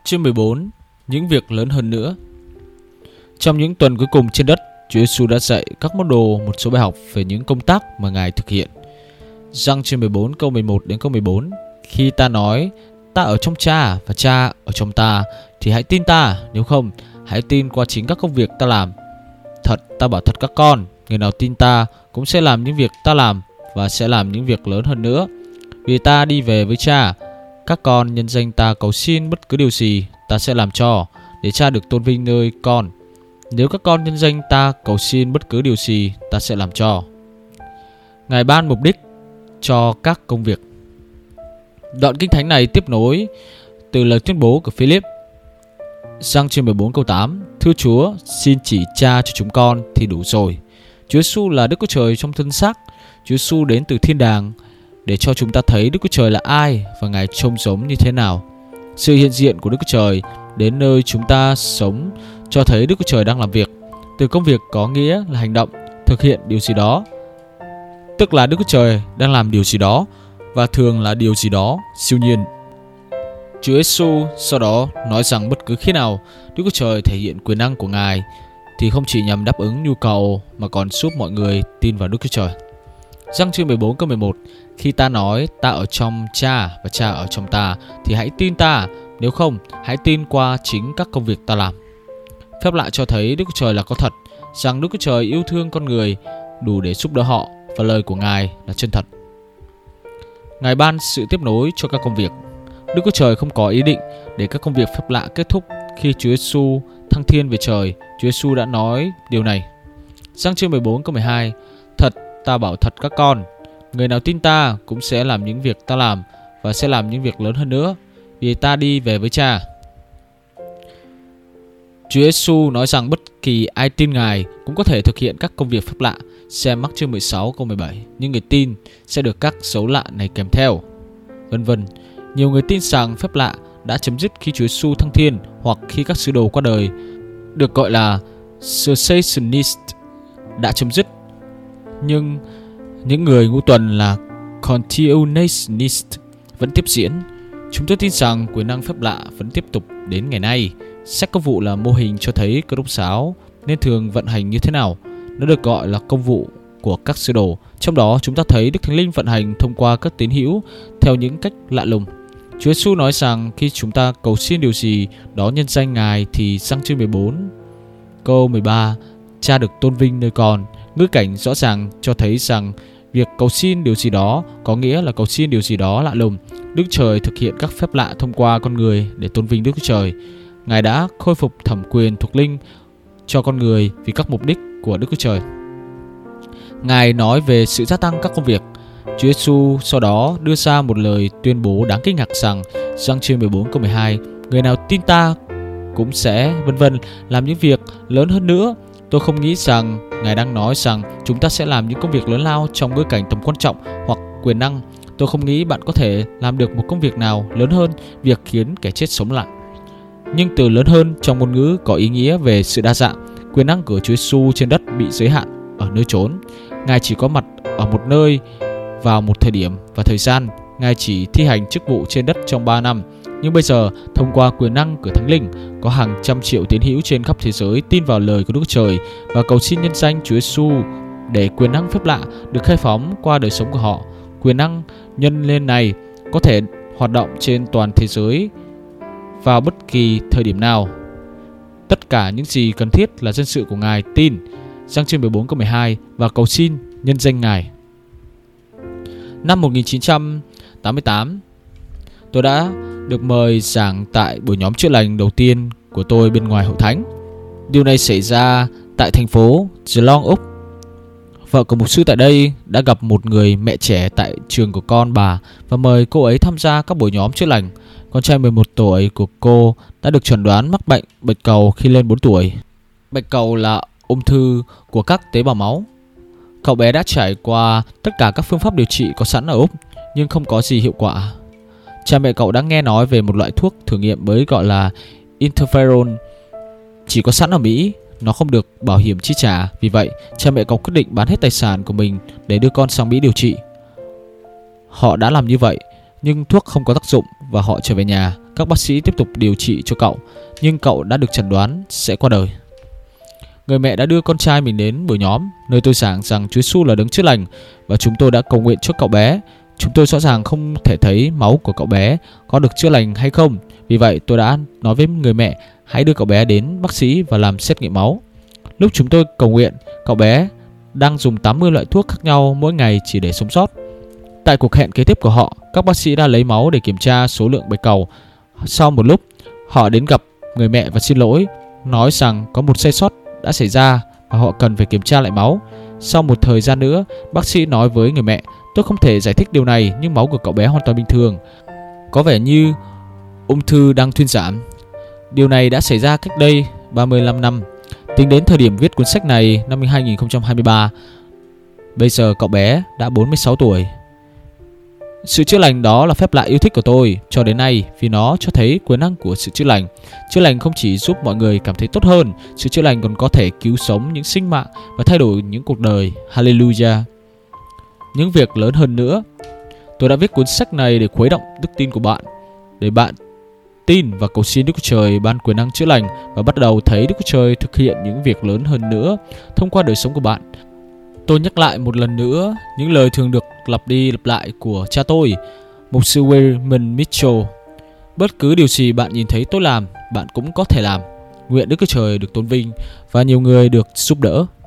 Chương 14. Những việc lớn hơn nữa. Trong những tuần cuối cùng trên đất, Chúa Giêsu đã dạy các môn đồ một số bài học về những công tác mà Ngài thực hiện. Giăng chương 14 câu 11 đến câu 14. Khi ta nói ta ở trong Cha và Cha ở trong ta thì hãy tin ta, nếu không hãy tin qua chính các công việc ta làm. Thật ta bảo thật các con, người nào tin ta cũng sẽ làm những việc ta làm và sẽ làm những việc lớn hơn nữa. Vì ta đi về với Cha. Các con nhân danh ta cầu xin bất cứ điều gì ta sẽ làm cho, để Cha được tôn vinh nơi con. Nếu các con nhân danh ta cầu xin bất cứ điều gì ta sẽ làm cho. Ngài ban mục đích cho các công việc. Đoạn kinh thánh này tiếp nối từ lời tuyên bố của Philip. Giăng chương 14 câu 8. Thưa Chúa, xin chỉ Cha cho chúng con thì đủ rồi. Chúa Giêsu là Đức Chúa Trời trong thân xác. Chúa Giêsu đến từ thiên đàng để cho chúng ta thấy Đức Chúa Trời là ai và Ngài trông giống như thế nào. Sự hiện diện của Đức Chúa Trời đến nơi chúng ta sống cho thấy Đức Chúa Trời đang làm việc. Từ công việc có nghĩa là hành động, thực hiện điều gì đó, tức là Đức Chúa Trời đang làm điều gì đó, và thường là điều gì đó siêu nhiên. Chúa Giêsu sau đó nói rằng bất cứ khi nào Đức Chúa Trời thể hiện quyền năng của Ngài thì không chỉ nhằm đáp ứng nhu cầu mà còn giúp mọi người tin vào Đức Chúa Trời. Giăng chương 14 câu 11. Khi ta nói ta ở trong Cha và Cha ở trong ta thì hãy tin ta, nếu không hãy tin qua chính các công việc ta làm. Phép lạ cho thấy Đức Chúa Trời là có thật, rằng Đức Chúa Trời yêu thương con người đủ để giúp đỡ họ, và lời của Ngài là chân thật. Ngài ban sự tiếp nối cho các công việc. Đức Chúa Trời không có ý định để các công việc phép lạ kết thúc khi Chúa Giêsu thăng thiên về trời. Chúa Giêsu đã nói điều này. Giăng chương 14 câu 12. Thật ta bảo thật các con, người nào tin ta cũng sẽ làm những việc ta làm và sẽ làm những việc lớn hơn nữa, vì ta đi về với Cha. Chúa Giêsu nói rằng bất kỳ ai tin Ngài cũng có thể thực hiện các công việc phép lạ. Xem Mác chương 16 câu 17. Nhưng người tin sẽ được các dấu lạ này kèm theo, vân vân. Nhiều người tin rằng phép lạ đã chấm dứt khi Chúa Giêsu thăng thiên hoặc khi các sứ đồ qua đời, được gọi là cessationist, đã chấm dứt. Nhưng những người ngũ tuần là continuationist vẫn tiếp diễn. Chúng tôi tin rằng quyền năng phép lạ vẫn tiếp tục đến ngày nay. Sách Công vụ là mô hình cho thấy cơ đốc giáo nên thường vận hành như thế nào. Nó được gọi là công vụ của các sứ đồ. Trong đó chúng ta thấy Đức Thánh Linh vận hành thông qua các tín hữu theo những cách lạ lùng. Chúa Giêsu nói rằng khi chúng ta cầu xin điều gì đó nhân danh Ngài thì Giăng chương 14 câu 13, Cha được tôn vinh nơi con. Ngữ cảnh rõ ràng cho thấy rằng việc cầu xin điều gì đó có nghĩa là cầu xin điều gì đó lạ lùng. Đức Trời thực hiện các phép lạ thông qua con người để tôn vinh Đức Trời. Ngài đã khôi phục thẩm quyền thuộc linh cho con người vì các mục đích của Đức Chúa Trời. Ngài nói về sự gia tăng các công việc. Chúa Giêsu sau đó đưa ra một lời tuyên bố đáng kinh ngạc rằng Giăng chương 14 câu 12, người nào tin ta cũng sẽ vân vân làm những việc lớn hơn nữa. Tôi không nghĩ rằng Ngài đang nói rằng chúng ta sẽ làm những công việc lớn lao trong ngữ cảnh tầm quan trọng hoặc quyền năng. Tôi không nghĩ bạn có thể làm được một công việc nào lớn hơn việc khiến kẻ chết sống lại. Nhưng từ lớn hơn trong ngôn ngữ có ý nghĩa về sự đa dạng. Quyền năng của Chúa Giêsu trên đất bị giới hạn ở nơi chốn. Ngài chỉ có mặt ở một nơi vào một thời điểm và thời gian. Ngài chỉ thi hành chức vụ trên đất trong 3 năm. Nhưng bây giờ, thông qua quyền năng của Thánh Linh, có hàng trăm triệu tín hữu trên khắp thế giới tin vào lời của Đức Trời và cầu xin nhân danh Chúa Giêsu để quyền năng phép lạ được khai phóng qua đời sống của họ. Quyền năng nhân lên này có thể hoạt động trên toàn thế giới vào bất kỳ thời điểm nào. Tất cả những gì cần thiết là dân sự của Ngài tin. Giăng chương 14 câu 12 và cầu xin nhân danh Ngài. Năm 1988, tôi đã được mời giảng tại buổi nhóm chữa lành đầu tiên của tôi bên ngoài hội thánh. Điều này xảy ra tại thành phố Geelong, Úc. Vợ của mục sư tại đây đã gặp một người mẹ trẻ tại trường của con bà và mời cô ấy tham gia các buổi nhóm chữa lành. Con trai 11 tuổi của cô đã được chẩn đoán mắc bệnh bạch cầu khi lên 4 tuổi. Bạch cầu là ung thư của các tế bào máu. Cậu bé đã trải qua tất cả các phương pháp điều trị có sẵn ở Úc nhưng không có gì hiệu quả. Cha mẹ cậu đã nghe nói về một loại thuốc thử nghiệm mới gọi là interferon, chỉ có sẵn ở Mỹ. Nó không được bảo hiểm chi trả. Vì vậy cha mẹ cậu quyết định bán hết tài sản của mình để đưa con sang Mỹ điều trị. Họ đã làm như vậy nhưng thuốc không có tác dụng và họ trở về nhà. các bác sĩ tiếp tục điều trị cho cậu, nhưng cậu đã được chẩn đoán sẽ qua đời. Người mẹ đã đưa con trai mình đến buổi nhóm, nơi tôi giảng rằng Chúa Giêsu là đấng chữa lành, và chúng tôi đã cầu nguyện cho cậu bé. Chúng tôi rõ ràng không thể thấy máu của cậu bé có được chữa lành hay không. Vì vậy tôi đã nói với người mẹ hãy đưa cậu bé đến bác sĩ và làm xét nghiệm máu. Lúc chúng tôi cầu nguyện, cậu bé đang dùng 80 loại thuốc khác nhau mỗi ngày chỉ để sống sót. Tại cuộc hẹn kế tiếp của họ, các bác sĩ đã lấy máu để kiểm tra số lượng bạch cầu. Sau một lúc, họ đến gặp người mẹ và xin lỗi, nói rằng có một sai sót đã xảy ra và họ cần phải kiểm tra lại máu. Sau một thời gian nữa, bác sĩ nói với người mẹ, tôi không thể giải thích điều này, nhưng máu của cậu bé hoàn toàn bình thường. Có vẻ như ung thư đang thuyên giảm. Điều này đã xảy ra cách đây 35 năm. Tính đến thời điểm viết cuốn sách này năm 2023, bây giờ cậu bé đã 46 tuổi. Sự chữa lành đó là phép lạ yêu thích của tôi cho đến nay, vì nó cho thấy quyền năng của sự chữa lành. Chữa lành không chỉ giúp mọi người cảm thấy tốt hơn, sự chữa lành còn có thể cứu sống những sinh mạng và thay đổi những cuộc đời. Hallelujah! Những việc lớn hơn nữa. Tôi đã viết cuốn sách này để khuấy động đức tin của bạn, để bạn tin và cầu xin Đức Chúa Trời ban quyền năng chữa lành và bắt đầu thấy Đức Chúa Trời thực hiện những việc lớn hơn nữa thông qua đời sống của bạn. Tôi nhắc lại một lần nữa những lời thường được lặp đi lặp lại của cha tôi, mục sư Wayman Mitchell. Bất cứ điều gì bạn nhìn thấy tôi làm, bạn cũng có thể làm. Nguyện Đức Chúa Trời được tôn vinh và nhiều người được giúp đỡ.